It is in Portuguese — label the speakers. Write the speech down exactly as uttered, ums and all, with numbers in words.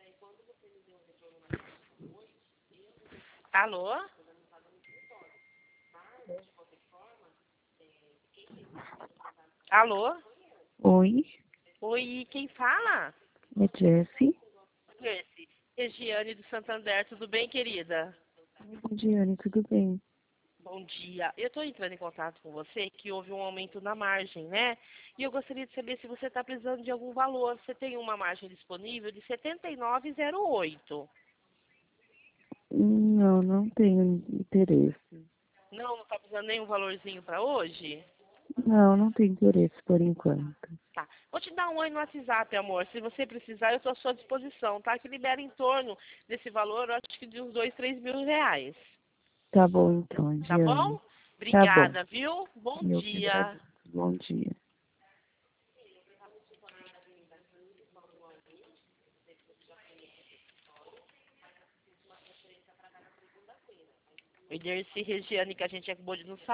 Speaker 1: Alô? Alô?
Speaker 2: Oi,
Speaker 1: Oi, quem fala?
Speaker 2: é Jessie.
Speaker 1: Esse. Regiane do Santander, tudo bem, querida?
Speaker 2: Oi, Diane, tudo bem?
Speaker 1: Bom dia. Eu estou entrando em contato com você que houve um aumento na margem, né? E eu gostaria de saber se você está precisando de algum valor. Você tem uma margem disponível de setenta e nove vírgula zero oito.
Speaker 2: Não, não tenho interesse.
Speaker 1: Não, não está precisando nenhum valorzinho para hoje?
Speaker 2: Não, não tenho interesse por enquanto.
Speaker 1: Tá. Vou te dar um oi no WhatsApp, amor. Se você precisar, eu estou à sua disposição, tá? Que libera em torno desse valor, eu acho que de uns dois, três mil reais.
Speaker 2: Tá bom então,
Speaker 1: Tá
Speaker 2: Diane.
Speaker 1: bom?
Speaker 2: Tá bom.
Speaker 1: Obrigada, viu? Bom
Speaker 2: Eu que
Speaker 1: dia.
Speaker 2: agradeço. Bom dia.
Speaker 1: O Dercy Regiane, que a gente acabou de nos